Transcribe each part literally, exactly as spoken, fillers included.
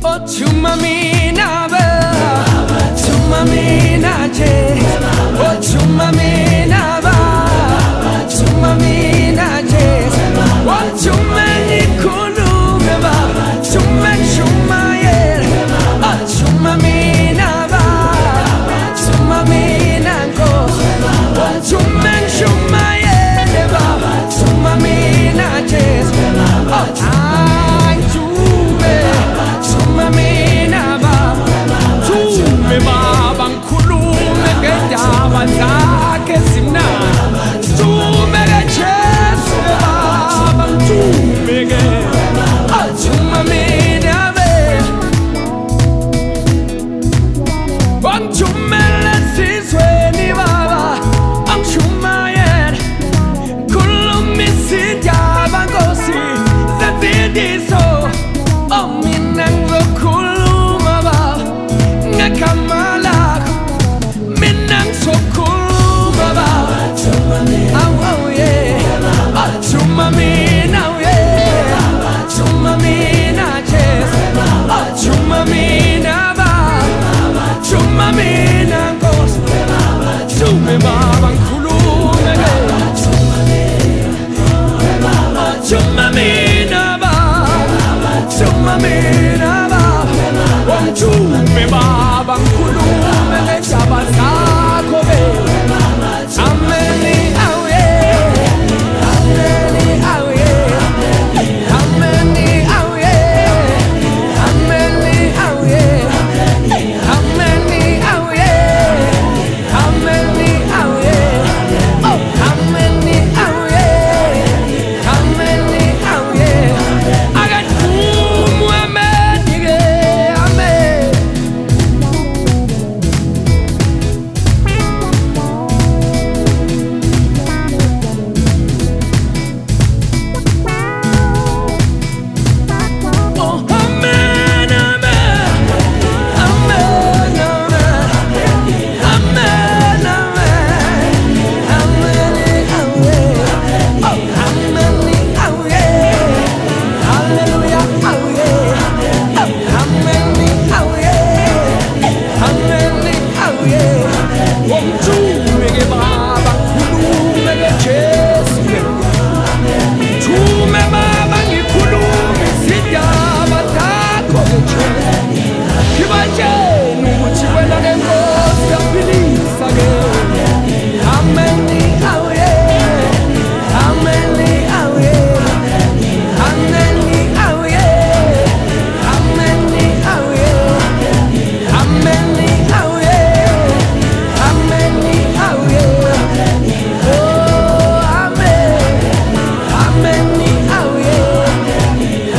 Oh, chuma mina ba, chuma mina je. Oh, chuma mina ba, chuma mina je. Oh, chuma ni kulume ba, chuma chuma ye. Oh, chuma mina ba, chuma mina go. Oh, chuma chuma ye ba, chuma mina je. Oh, ay chuma, chuma mina ba, chuma ba ngkhulume ngendaba zakhe zimnandi. Chuma ke Jesu baba chuma ke, oh chuma mina be, wangithumela esizweni baba, angithuma yena, khuluma izindaba Nkosi zezindiso. Oh mina ngizokhuluma baba ngegama lakho, mina ngizokhuluma baba. Awu awu yeah, oh chuma mina yeah, chuma mina Jesu, oh chuma mina baba, chuma mina Nkosi, chuma baba ngikhulume ke, oh chuma mina baba, chuma mina baba, wangithume baba ngikhulume ngendaba zakho ke. Ameni awu yeah, ameni awu yeah, ameni awu yeah, ameni awu yeah, ameni awu yeah, ameni awu yeah, oh ameni awu yeah, ameni awu yeah. Akathuma ameni ke, amen. Oh amen, amen, amen, amen, amen, amen, amen, awu yeah, oh ameni awu yeah, hallelujah awu yeah, oh ameni awu yeah, ameni awu yeah. Wangithume ke baba ngikhulume ke Jesu, thume baba ngikhulume izindaba zakho ke Jesu. Ngibatshele ukuthi wena ke Nkosi uyaphilisa ke. Ameni awu yeah, ameni awu yeah, ameni awu yeah, ameni awu yeah, ameni awu yeah, ameni awu yeah. Oh amen, ameni awu yeah.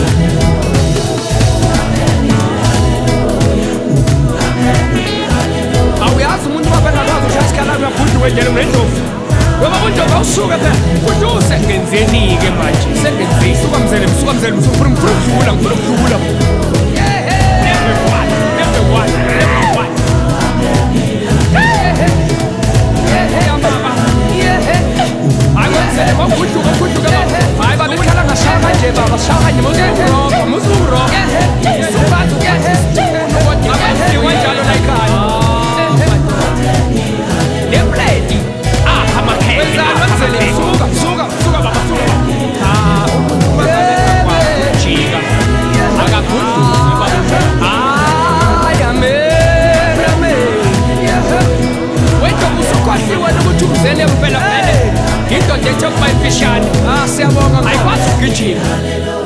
Awuyazi umuntu wabengakwazi ukuthi asikhala uyabhudla wendlela unendlovu. Ngoba undoba usuka phela uthi usengenzeni-ke manje, sengenzeni suka mzele suka mzele usufuna ngifuna ukudlula ngifuna ukudlula. Never one, never one, never one. Akwenzele mawugudluka ugudluka baba. Hayi baba ehlala ngashaya kanje baba, shaya kanje mawuzuroga mawuzuroga. Subathi uyasisithuno kodwa abenziwa njalo la ekhaya. Nempleti, ah amakhele. Wenzani wenzele suka suka suka baba suka. Ah umuntu ubakwazi ukujika. Akagudluki baba. Ay amen amen. Wethu usukwasiwe ukuthi uzele impela vele. Into nje kuba imfishane. Ah siyabonga ayikwazi ukugijima.